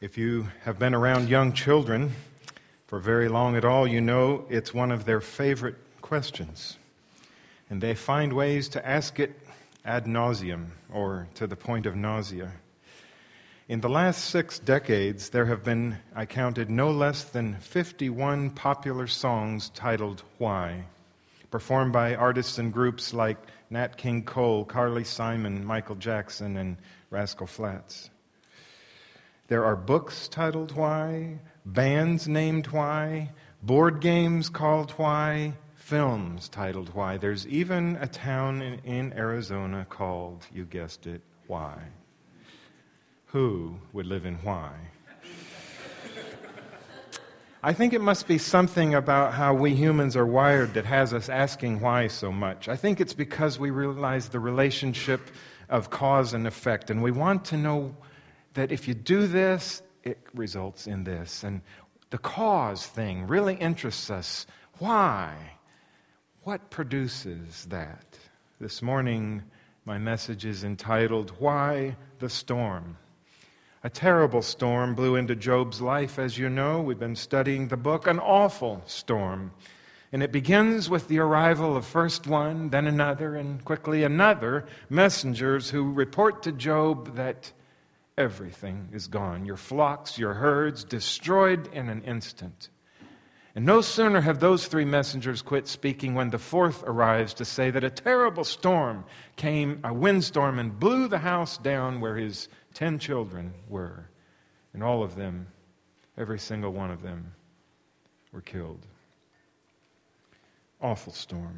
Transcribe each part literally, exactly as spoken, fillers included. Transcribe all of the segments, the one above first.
If you have been around young children for very long at all, you know it's one of their favorite questions. And they find ways to ask it ad nauseum, or to the point of nausea. In the last six decades, there have been, I counted, no less than fifty-one popular songs titled Why, performed by artists and groups like Nat King Cole, Carly Simon, Michael Jackson, and Rascal Flatts. There are books titled Why, bands named Why, board games called Why, films titled Why. There's even a town in, in Arizona called, you guessed it, Why. Who would live in Why? I think it must be something about how we humans are wired that has us asking why so much. I think it's because we realize the relationship of cause and effect, and we want to know that if you do this, it results in this. And the cause thing really interests us. Why? What produces that? This morning, my message is entitled, Why the Storm? A terrible storm blew into Job's life, as you know. We've been studying the book, an awful storm. And it begins with the arrival of first one, then another, and quickly another messengers who report to Job that everything is gone. Your flocks, your herds, destroyed in an instant. And no sooner have those three messengers quit speaking when the fourth arrives to say that a terrible storm came, a windstorm, and blew the house down where his ten children were. And all of them, every single one of them, were killed. Awful storm.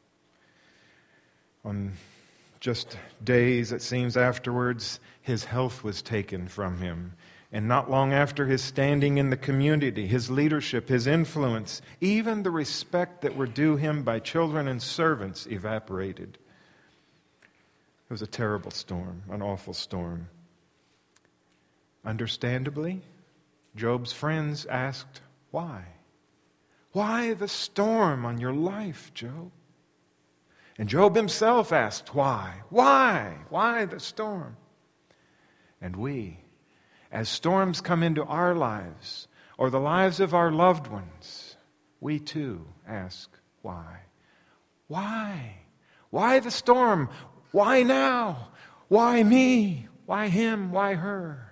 On just days, it seems, afterwards, his health was taken from him. And not long after, his standing in the community, his leadership, his influence, even the respect that were due him by children and servants evaporated. It was a terrible storm, an awful storm. Understandably, Job's friends asked, why? Why the storm on your life, Job? And Job himself asked, why? Why? Why the storm? And we, as storms come into our lives, or the lives of our loved ones, we too ask, why? Why? Why the storm? Why now? Why me? Why him? Why her?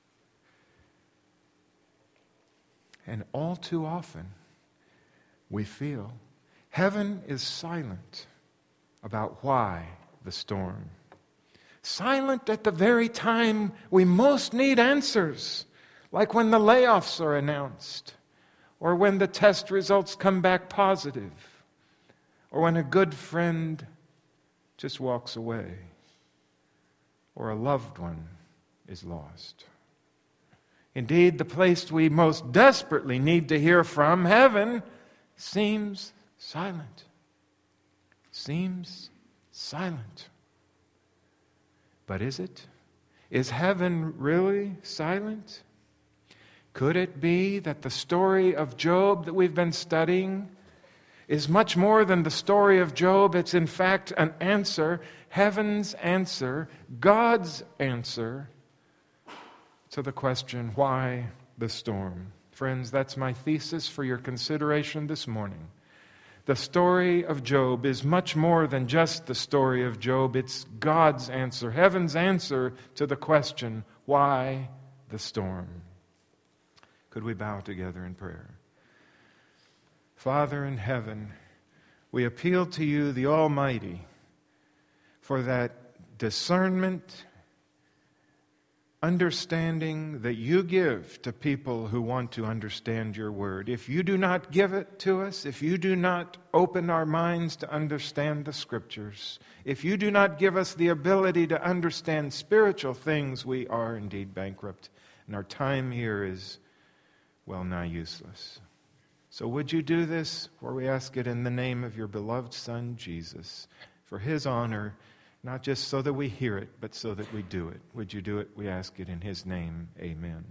And all too often, we feel heaven is silent about why the storm. Silent at the very time we most need answers, like when the layoffs are announced, or when the test results come back positive, or when a good friend just walks away, or a loved one is lost. Indeed, the place we most desperately need to hear from, heaven, seems silent. Seems silent. But is it? Is heaven really silent? Could it be that the story of Job that we've been studying is much more than the story of Job? It's in fact an answer, heaven's answer, God's answer to the question, why the storm? Friends, that's my thesis for your consideration this morning. The story of Job is much more than just the story of Job. It's God's answer, heaven's answer to the question, why the storm? Could we bow together in prayer? Father in heaven, we appeal to you, the Almighty, for that discernment, understanding that you give to people who want to understand your word. If you do not give it to us, if you do not open our minds to understand the scriptures, if you do not give us the ability to understand spiritual things, we are indeed bankrupt, and our time here is well nigh useless. So would you do this, for we ask it in the name of your beloved Son, Jesus, for his honor, not just so that we hear it, but so that we do it. Would you do it? We ask it in his name. Amen.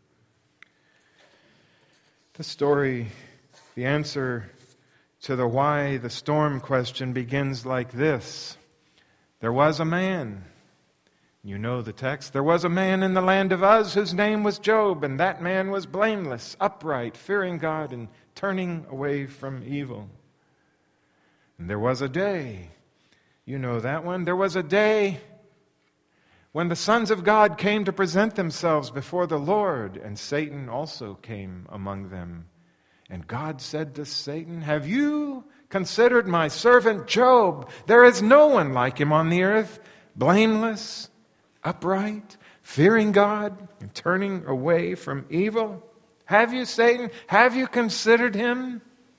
The story, the answer to the why the storm question begins like this. There was a man You know the text. There was a man in the land of Uz whose name was Job, and that man was blameless, upright, fearing God, and turning away from evil. And there was a day, you know that one, there was a day when the sons of God came to present themselves before the Lord, and Satan also came among them. And God said to Satan, "Have you considered my servant Job? There is no one like him on the earth, blameless, upright, fearing God, and turning away from evil. Have you, Satan? Have you considered him?"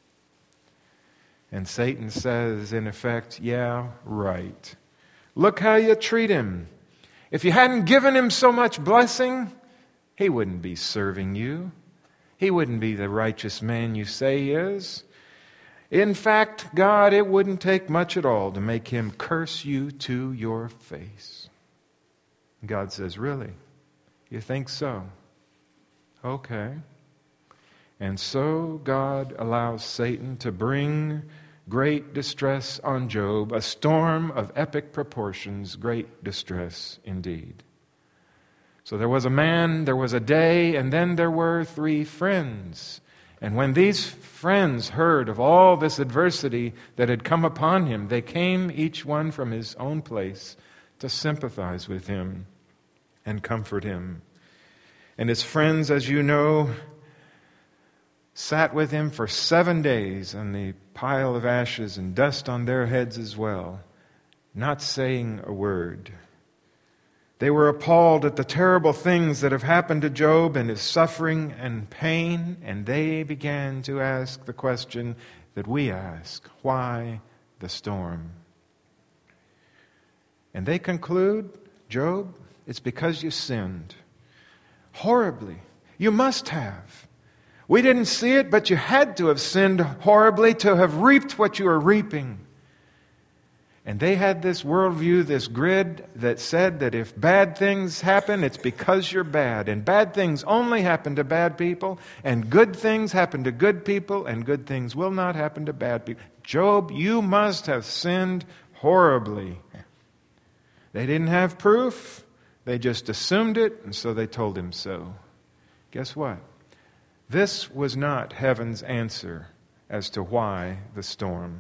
And Satan says, in effect, "Yeah, right. Look how you treat him. If you hadn't given him so much blessing, he wouldn't be serving you. He wouldn't be the righteous man you say he is. In fact, God, it wouldn't take much at all to make him curse you to your face." God says, "Really? You think so? Okay." And so God allows Satan to bring great distress on Job, a storm of epic proportions, great distress indeed. So there was a man, there was a day, and then there were three friends. And when these friends heard of all this adversity that had come upon him, they came each one from his own place to sympathize with him and comfort him. And his friends, as you know, sat with him for seven days on the pile of ashes and dust on their heads as well, not saying a word. They were appalled at the terrible things that have happened to Job and his suffering and pain, and they began to ask the question that we ask, why the storm? And they conclude, Job, it's because you sinned. Horribly. You must have. We didn't see it, but you had to have sinned horribly to have reaped what you are reaping. And they had this worldview, this grid that said that if bad things happen, it's because you're bad. And bad things only happen to bad people, and good things happen to good people, and good things will not happen to bad people. Job, you must have sinned horribly. They didn't have proof. They just assumed it, and so they told him so. Guess what? This was not heaven's answer as to why the storm.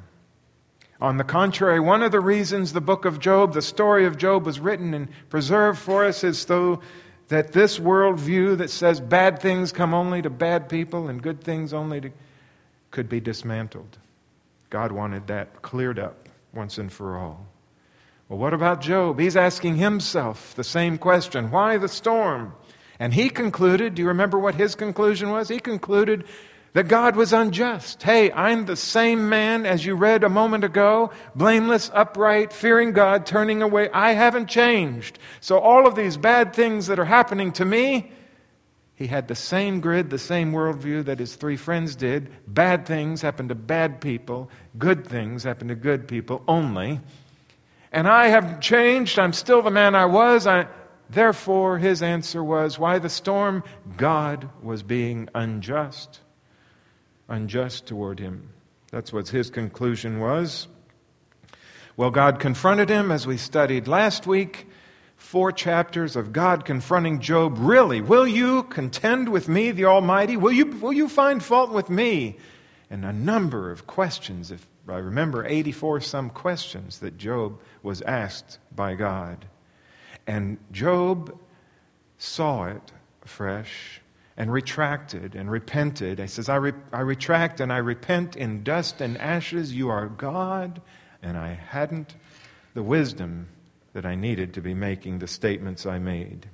On the contrary, one of the reasons the book of Job, the story of Job, was written and preserved for us is so that this worldview that says bad things come only to bad people and good things only to could be dismantled. God wanted that cleared up once and for all. Well, what about Job? He's asking himself the same question. Why the storm? And he concluded, do you remember what his conclusion was? He concluded that God was unjust. Hey, I'm the same man as you read a moment ago, blameless, upright, fearing God, turning away. I haven't changed. So all of these bad things that are happening to me, he had the same grid, the same worldview that his three friends did. Bad things happen to bad people. Good things happen to good people only. And I have changed. I'm still the man I was. I, therefore, his answer was, why the storm? God was being unjust. Unjust toward him. That's what his conclusion was. Well, God confronted him, as we studied last week. Four chapters of God confronting Job. Really, will you contend with me, the Almighty? Will you, will you find fault with me? And a number of questions. If I remember, eighty-four some questions that Job was asked by God. And Job saw it afresh and retracted and repented. He says, I, re- I retract and I repent in dust and ashes. You are God, and I hadn't the wisdom that I needed to be making the statements I made.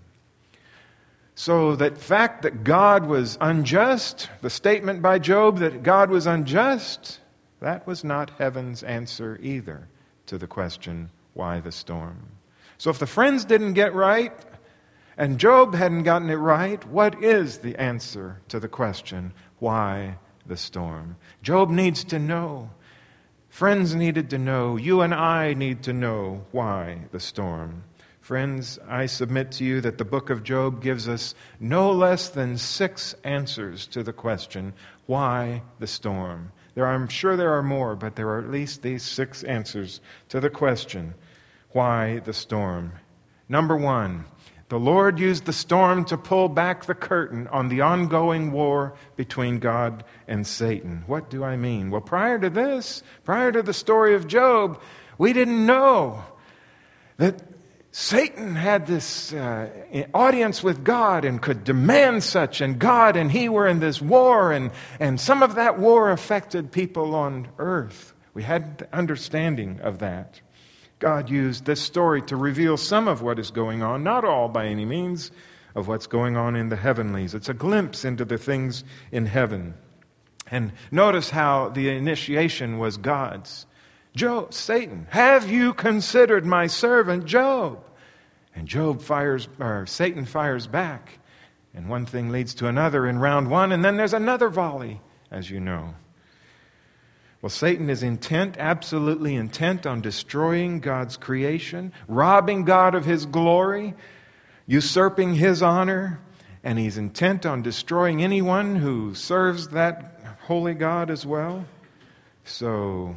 So that fact that God was unjust, the statement by Job that God was unjust, that was not heaven's answer either to the question, why the storm? So if the friends didn't get right, and Job hadn't gotten it right, what is the answer to the question, why the storm? Job needs to know. Friends needed to know. You and I need to know why the storm. Friends, I submit to you that the book of Job gives us no less than six answers to the question, why the storm? There are, I'm sure there are more, but there are at least these six answers to the question, why the storm? Number one, the Lord used the storm to pull back the curtain on the ongoing war between God and Satan. What do I mean? Well, prior to this, prior to the story of Job, we didn't know that Satan had this uh, audience with God and could demand such, and God and he were in this war, and, and some of that war affected people on earth. We had understanding of that. God used this story to reveal some of what is going on, not all by any means, of what's going on in the heavenlies. It's a glimpse into the things in heaven. And notice how the initiation was God's. Job, Satan, have you considered my servant Job? And Job fires, or Satan fires back. And one thing leads to another in round one, and then there's another volley, as you know. Well, Satan is intent, absolutely intent on destroying God's creation, robbing God of his glory, usurping his honor, and he's intent on destroying anyone who serves that holy God as well. So,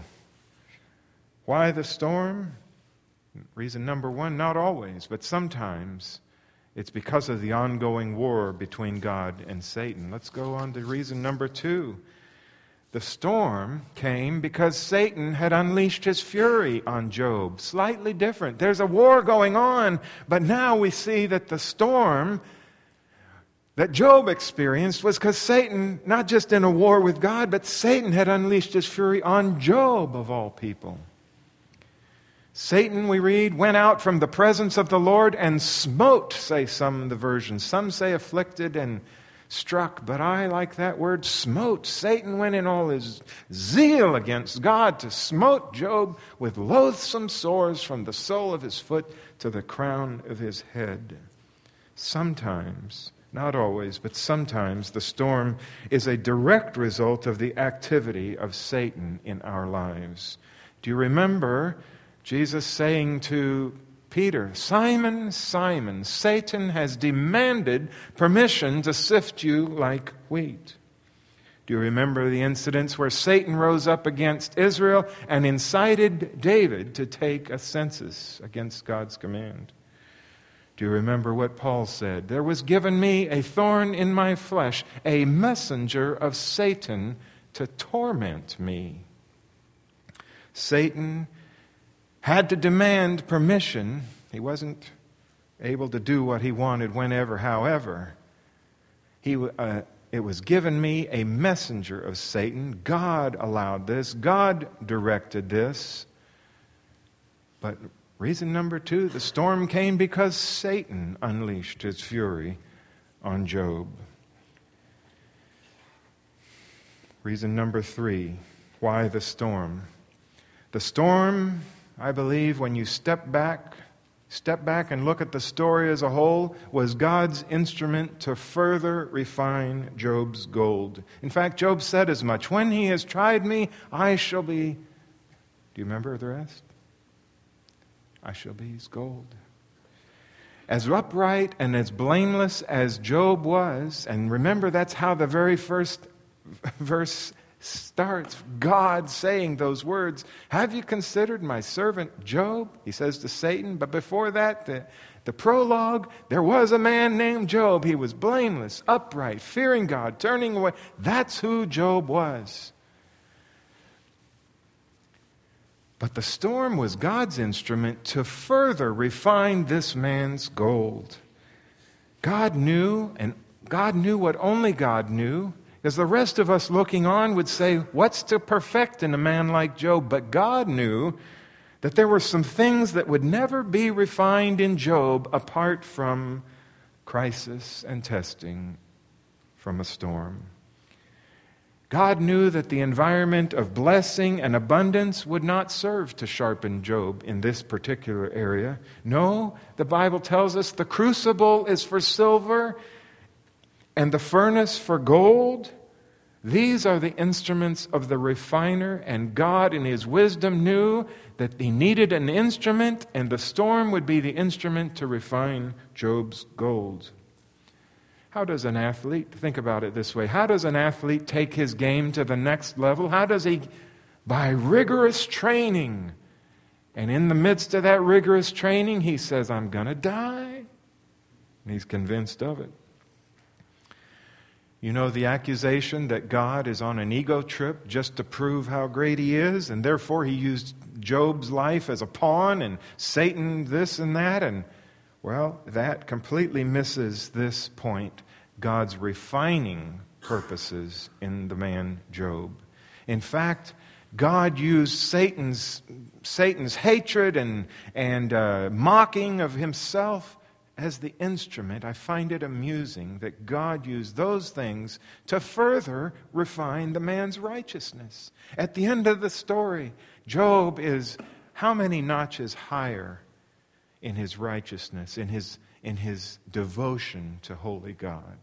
why the storm? Reason number one, not always, but sometimes it's because of the ongoing war between God and Satan. Let's go on to reason number two. The storm came because Satan had unleashed his fury on Job. Slightly different. There's a war going on, but now we see that the storm that Job experienced was because Satan, not just in a war with God, but Satan had unleashed his fury on Job, of all people. Satan, we read, went out from the presence of the Lord and smote, say some of the versions. Some say afflicted and struck, but I like that word, smote. Satan went in all his zeal against God to smote Job with loathsome sores from the sole of his foot to the crown of his head. Sometimes, not always, but sometimes the storm is a direct result of the activity of Satan in our lives. Do you remember Jesus saying to Peter, Simon, Simon, Satan has demanded permission to sift you like wheat. Do you remember the incidents where Satan rose up against Israel and incited David to take a census against God's command? Do you remember what Paul said? There was given me a thorn in my flesh, a messenger of Satan to torment me. Satan had to demand permission. He wasn't able to do what he wanted whenever, however. He, uh, it was given me a messenger of Satan. God allowed this. God directed this. But reason number two, the storm came because Satan unleashed his fury on Job. Reason number three, why the storm? The storm, I believe, when you step back, step back and look at the story as a whole, was God's instrument to further refine Job's gold. In fact, Job said as much. When he has tried me, I shall be... Do you remember the rest? I shall be his gold. As upright and as blameless as Job was, and remember that's how the very first verse starts, God saying those words, have you considered my servant Job? He says to Satan. But before that, the, the prologue, there was a man named Job. He was blameless, upright, fearing God, turning away. That's who Job was. But the storm was God's instrument to further refine this man's gold. God knew, and God knew what only God knew, because the rest of us looking on would say, what's to perfect in a man like Job? But God knew that there were some things that would never be refined in Job apart from crisis and testing from a storm. God knew that the environment of blessing and abundance would not serve to sharpen Job in this particular area. No, the Bible tells us the crucible is for silver and the furnace for gold. These are the instruments of the refiner, and God in his wisdom knew that he needed an instrument, and the storm would be the instrument to refine Job's gold. How does an athlete, think about it this way, how does an athlete take his game to the next level? How does he? By rigorous training And in the midst of that rigorous training, he says, I'm going to die. And he's convinced of it. You know the accusation that God is on an ego trip just to prove how great he is, and therefore he used Job's life as a pawn, and Satan this and that, and well, that completely misses this point, God's refining purposes in the man Job. In fact, God used Satan's, Satan's hatred and, and uh, mocking of himself as the instrument. I find it amusing that God used those things to further refine the man's righteousness. At the end of the story, Job is how many notches higher in his righteousness, in his, in his devotion to holy God.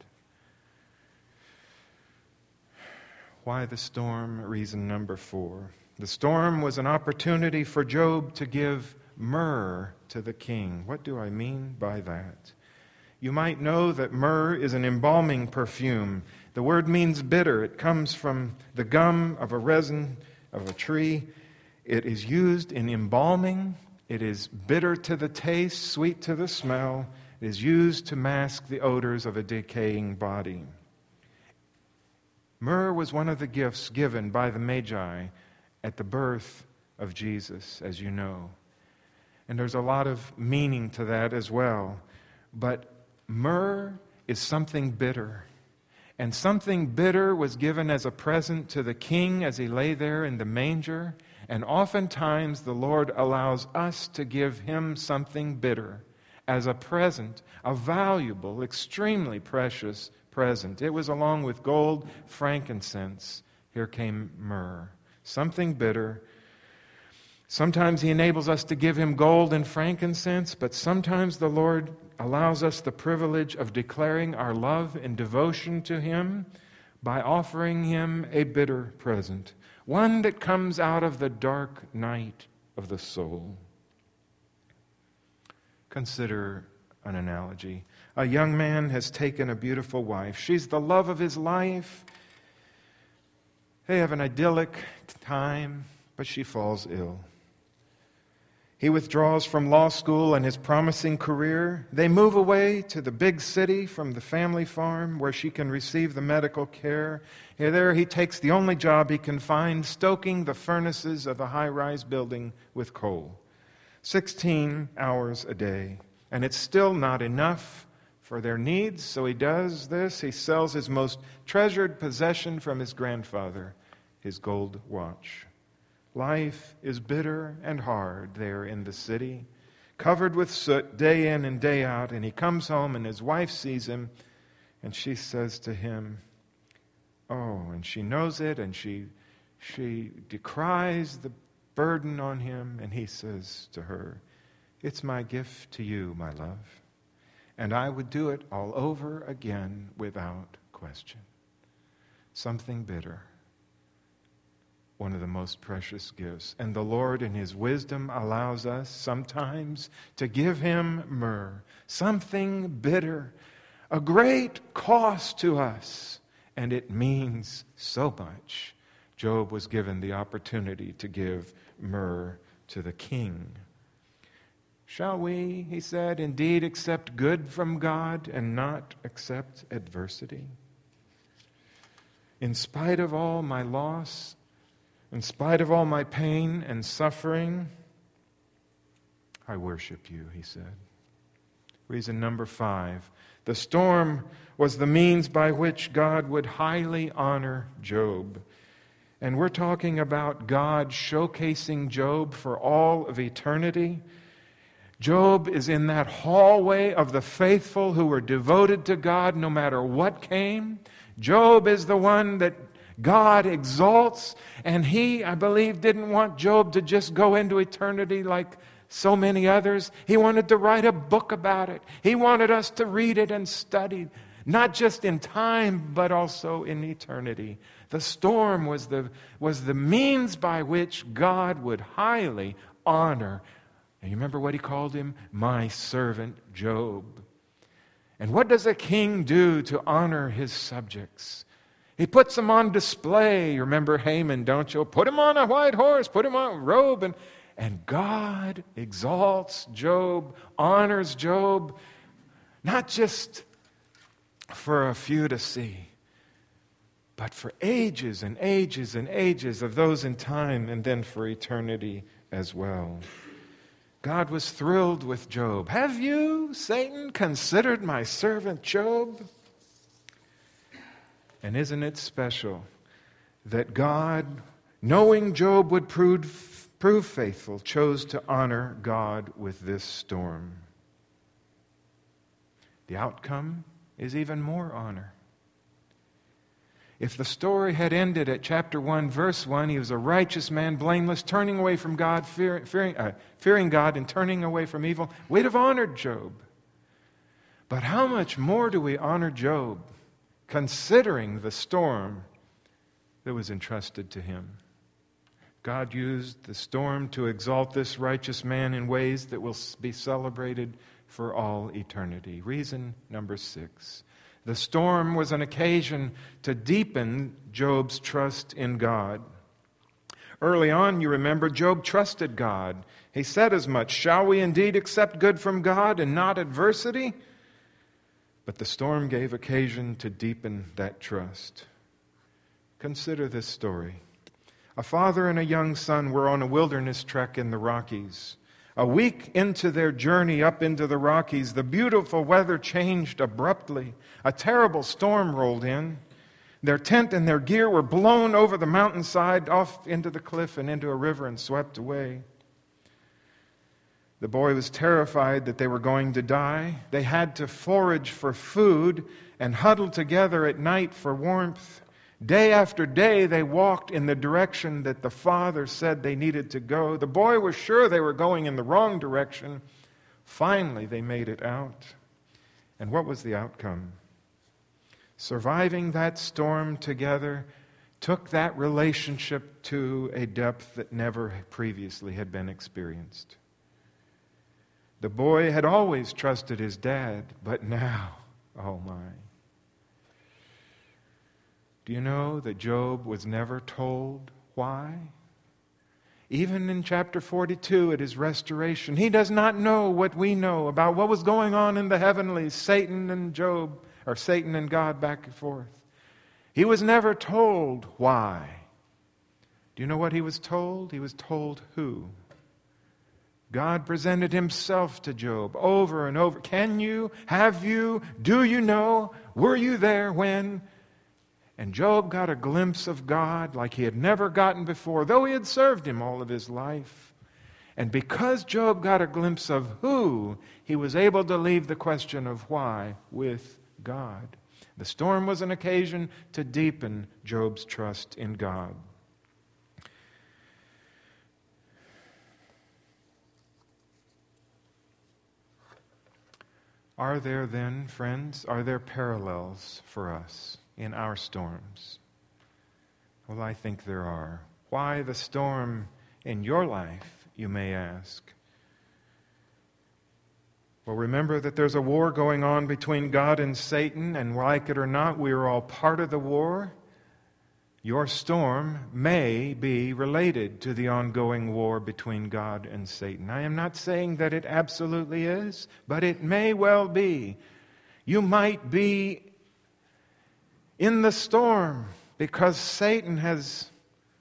Why the storm? Reason number four. The storm was an opportunity for Job to give myrrh to the king. What do I mean by that? You might know that myrrh is an embalming perfume. The word means bitter. It comes from the gum of a resin of a tree. It is used in embalming. It is bitter to the taste, sweet to the smell. It is used to mask the odors of a decaying body. Myrrh was one of the gifts given by the Magi at the birth of Jesus, as you know. And there's a lot of meaning to that as well. But myrrh is something bitter. And something bitter was given as a present to the king as he lay there in the manger. And oftentimes the Lord allows us to give him something bitter as a present, a valuable, extremely precious present. It was along with gold, frankincense. Here came myrrh. Something bitter. Sometimes he enables us to give him gold and frankincense, but sometimes the Lord allows us the privilege of declaring our love and devotion to him by offering him a bitter present, one that comes out of the dark night of the soul. Consider an analogy. A young man has taken a beautiful wife. She's the love of his life. They have an idyllic time, but she falls ill. He withdraws from law school and his promising career. They move away to the big city from the family farm where she can receive the medical care. Here, there he takes the only job he can find, stoking the furnaces of a high-rise building with coal. sixteen hours a day. And it's still not enough for their needs, so he does this. He sells his most treasured possession from his grandfather, his gold watch. Life is bitter and hard there in the city, covered with soot day in and day out, and he comes home and his wife sees him, and she says to him, oh, and she knows it, and she, she decries the burden on him, and he says to her, it's my gift to you, my love, and I would do it all over again without question. Something bitter. One of the most precious gifts. And the Lord in his wisdom allows us sometimes to give him myrrh, something bitter, a great cost to us, and it means so much. Job was given the opportunity to give myrrh to the king. Shall we, he said, indeed accept good from God and not accept adversity? In spite of all my loss, in spite of all my pain and suffering, I worship you, he said. Reason number five. The storm was the means by which God would highly honor Job. And we're talking about God showcasing Job for all of eternity. Job is in that hallway of the faithful who were devoted to God no matter what came. Job is the one that God exalts, and he, I believe, didn't want Job to just go into eternity like so many others. He wanted to write a book about it. He wanted us to read it and study, not just in time, but also in eternity. The storm was the, was the means by which God would highly honor. And you remember what he called him? My servant Job. And what does a king do to honor his subjects? He puts them on display. You remember Haman, don't you? Put him on a white horse, put him on a robe, and, And God exalts Job, honors Job, not just for a few to see, but for ages and ages and ages of those in time, and then for eternity as well. God was thrilled with Job. Have you, Satan, considered my servant Job? And isn't it special that God, knowing Job would prove, prove faithful, chose to honor God with this storm? The outcome is even more honor. If the story had ended at chapter one, verse one, he was a righteous man, blameless, turning away from God, fear, fearing, uh, fearing God and turning away from evil, we'd have honored Job. But how much more do we honor Job, considering the storm that was entrusted to him? God used the storm to exalt this righteous man in ways that will be celebrated for all eternity. Reason number six. The storm was an occasion to deepen Job's trust in God. Early on, you remember, Job trusted God. He said as much, "Shall we indeed accept good from God and not adversity?" But the storm gave occasion to deepen that trust. Consider this story. A father and a young son were on a wilderness trek in the Rockies. A week into their journey up into the Rockies, the beautiful weather changed abruptly. A terrible storm rolled in. Their tent and their gear were blown over the mountainside, off into the cliff and into a river and swept away. The boy was terrified that they were going to die. They had to forage for food and huddle together at night for warmth. Day after day, they walked in the direction that the father said they needed to go. The boy was sure they were going in the wrong direction. Finally, they made it out. And what was the outcome? Surviving that storm together took that relationship to a depth that never previously had been experienced. The boy had always trusted his dad, but now, oh my. Do you know that Job was never told why? Even in chapter forty-two, at his restoration, he does not know what we know about what was going on in the heavenlies, Satan and Job, or Satan and God back and forth. He was never told why. Do you know what he was told? He was told who. God presented himself to Job over and over. Can you? Have you? Do you know? Were you there when? And Job got a glimpse of God like he had never gotten before, though he had served him all of his life. And because Job got a glimpse of who, he was able to leave the question of why with God. The storm was an occasion to deepen Job's trust in God. Are there then, friends, are there parallels for us in our storms? Well, I think there are. Why the storm in your life, you may ask? Well, remember that there's a war going on between God and Satan, and like it or not, we are all part of the war. Your storm may be related to the ongoing war between God and Satan. I am not saying that it absolutely is, but it may well be. You might be in the storm because Satan has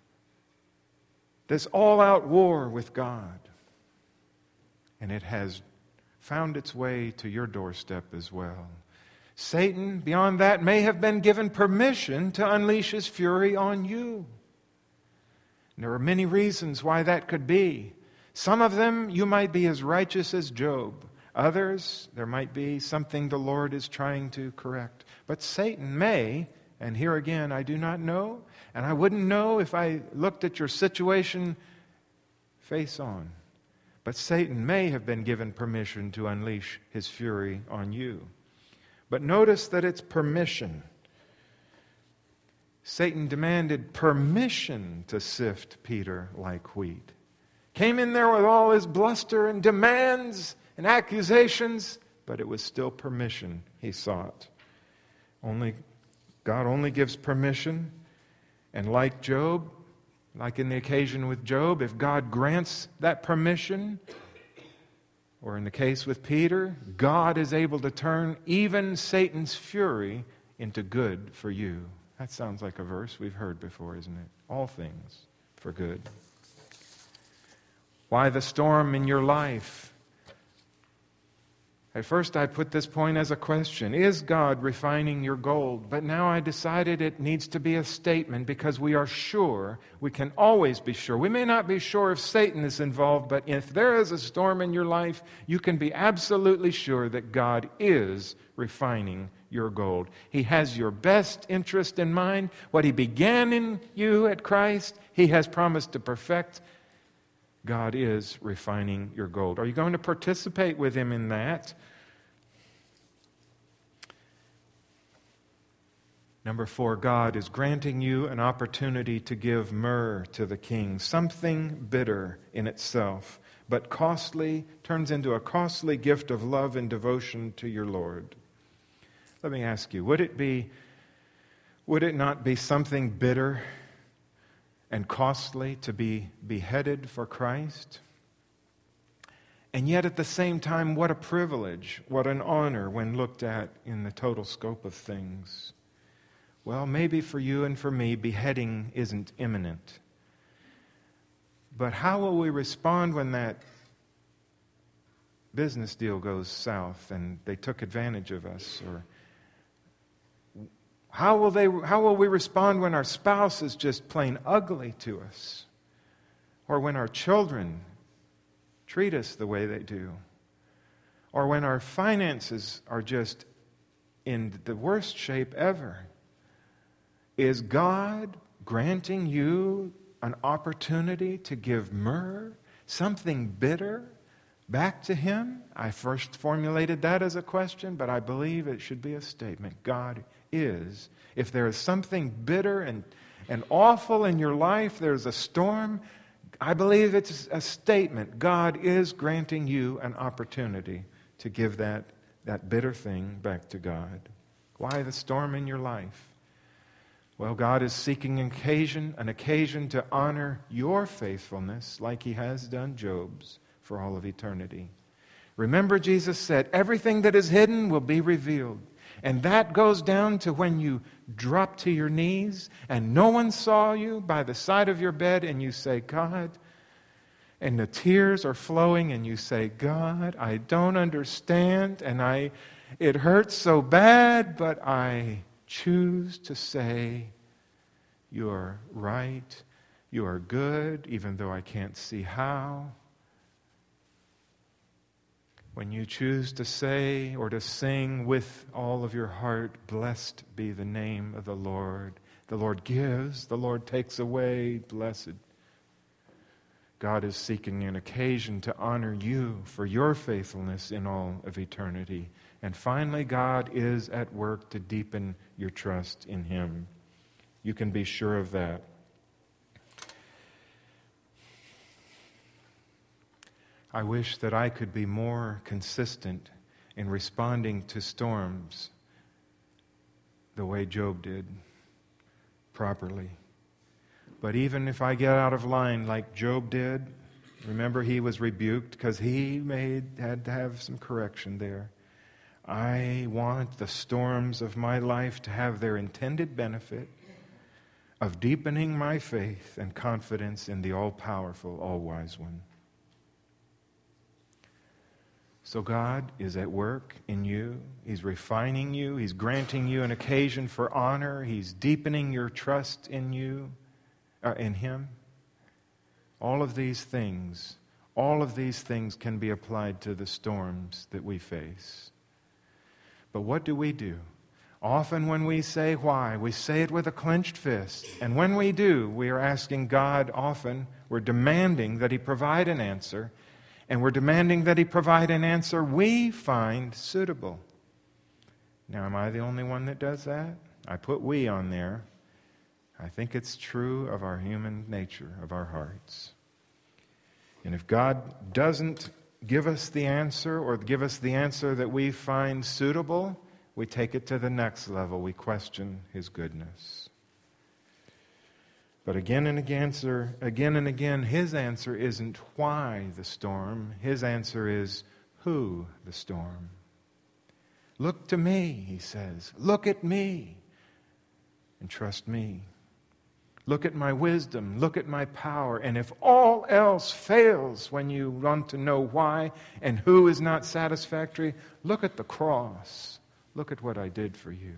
this all-out war with God, and it has found its way to your doorstep as well. Satan, beyond that, may have been given permission to unleash his fury on you. And there are many reasons why that could be. Some of them, you might be as righteous as Job. Others, there might be something the Lord is trying to correct. But Satan may, and here again, I do not know, and I wouldn't know if I looked at your situation face on. But Satan may have been given permission to unleash his fury on you. But notice that it's permission. Satan demanded permission to sift Peter like wheat. Came in there with all his bluster and demands and accusations, but it was still permission he sought. Only God only gives permission, and like Job, like in the occasion with Job, if God grants that permission, or in the case with Peter, God is able to turn even Satan's fury into good for you. That sounds like a verse we've heard before, isn't it? All things for good. Why the storm in your life? At first I put this point as a question. Is God refining your gold? But now I decided it needs to be a statement because we are sure, we can always be sure. We may not be sure if Satan is involved, but if there is a storm in your life, you can be absolutely sure that God is refining your gold. He has your best interest in mind. What He began in you at Christ, He has promised to perfect. God is refining your gold. Are you going to participate with Him in that? Number four, God is granting you an opportunity to give myrrh to the king, something bitter in itself, but costly, turns into a costly gift of love and devotion to your Lord. Let me ask you, would it be, would it not be something bitter and costly to be beheaded for Christ? And yet at the same time, what a privilege, what an honor when looked at in the total scope of things. Well, maybe for you and for me, beheading isn't imminent. But how will we respond when that business deal goes south and they took advantage of us? Or how will they, how will we respond when our spouse is just plain ugly to us? Or when our children treat us the way they do? Or when our finances are just in the worst shape ever? Is God granting you an opportunity to give myrrh, something bitter, back to Him? I first formulated that as a question, but I believe it should be a statement. God is. If there is something bitter and, and awful in your life, there's a storm, I believe it's a statement. God is granting you an opportunity to give that, that bitter thing back to God. Why the storm in your life? Well, God is seeking an occasion, an occasion to honor your faithfulness like He has done Job's for all of eternity. Remember, Jesus said, everything that is hidden will be revealed. And that goes down to when you drop to your knees and no one saw you by the side of your bed and you say, God, and the tears are flowing and you say, God, I don't understand and I, it hurts so bad, but I choose to say, you are right, you are good, even though I can't see how. When you choose to say or to sing with all of your heart, blessed be the name of the Lord. The Lord gives, the Lord takes away, blessed. God is seeking an occasion to honor you for your faithfulness in all of eternity. And finally, God is at work to deepen your trust in Him. You can be sure of that. I wish that I could be more consistent in responding to storms the way Job did, properly. But even if I get out of line like Job did, remember he was rebuked because he made had to have some correction there. I want the storms of my life to have their intended benefit of deepening my faith and confidence in the all-powerful, all-wise one. So God is at work in you. He's refining you. He's granting you an occasion for honor. He's deepening your trust in you, uh, in Him. All of these things, all of these things can be applied to the storms that we face. But what do we do? Often when we say why, we say it with a clenched fist. And when we do, we are asking God often, we're demanding that He provide an answer. And we're demanding that He provide an answer we find suitable. Now, am I the only one that does that? I put we on there. I think it's true of our human nature, of our hearts. And if God doesn't give us the answer or give us the answer that we find suitable, we take it to the next level. We question His goodness. But again and again, sir, again and again, his answer isn't why the storm. His answer is who the storm. Look to me, he says. Look at me and trust me. Look at my wisdom. Look at my power. And if all else fails when you want to know why and who is not satisfactory, look at the cross. Look at what I did for you.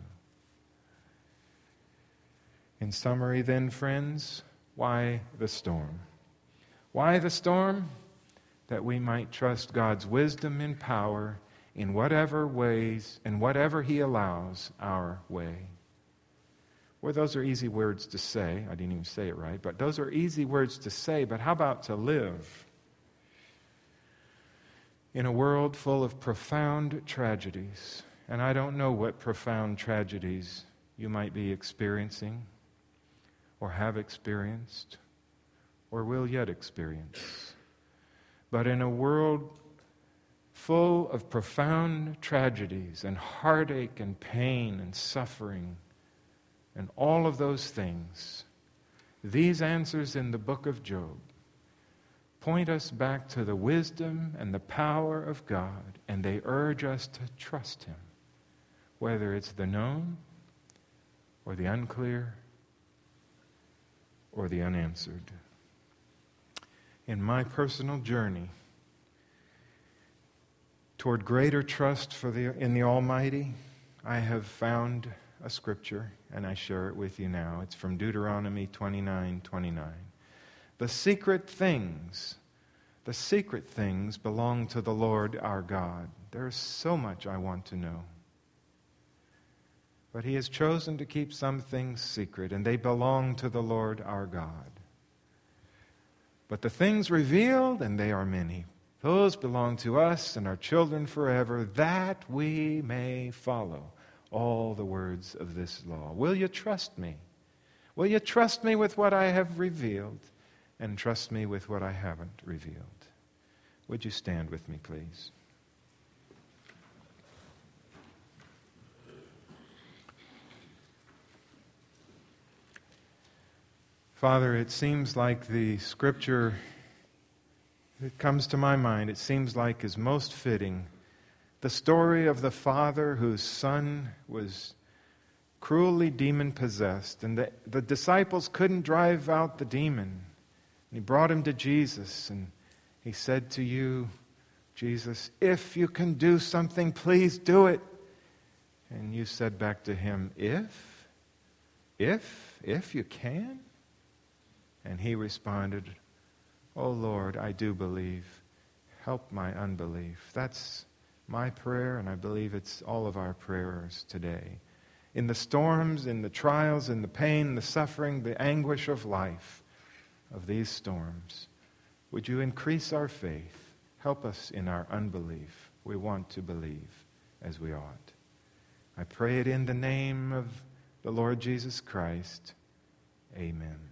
In summary, then, friends, why the storm? Why the storm? That we might trust God's wisdom and power in whatever ways and whatever He allows our way. Well, those are easy words to say. I didn't even say it right, but those are easy words to say, but how about to live? In a world full of profound tragedies, and I don't know what profound tragedies you might be experiencing, or have experienced, or will yet experience. But in a world full of profound tragedies and heartache and pain and suffering and all of those things, these answers in the book of Job point us back to the wisdom and the power of God, and they urge us to trust Him, whether it's the known or the unclear or the unanswered. In my personal journey toward greater trust for the, in the Almighty, I have found a scripture, and I share it with you now. It's from Deuteronomy twenty-nine twenty-nine. The secret things, the secret things belong to the Lord our God. There's so much I want to know. But He has chosen to keep some things secret, and they belong to the Lord our God. But the things revealed, and they are many, those belong to us and our children forever, that we may follow all the words of this law. Will you trust me? Will you trust me with what I have revealed, and trust me with what I haven't revealed? Would you stand with me, please? Father, it seems like the scripture that comes to my mind, it seems like is most fitting. The story of the father whose son was cruelly demon-possessed, and the, the disciples couldn't drive out the demon. And He brought him to Jesus, and He said to you, Jesus, if you can do something, please do it. And you said back to Him, if? If? If you can? And He responded, oh Lord, I do believe. Help my unbelief. That's my prayer, and I believe it's all of our prayers today. In the storms, in the trials, in the pain, the suffering, the anguish of life, of these storms, would you increase our faith? Help us in our unbelief. We want to believe as we ought. I pray it in the name of the Lord Jesus Christ. Amen.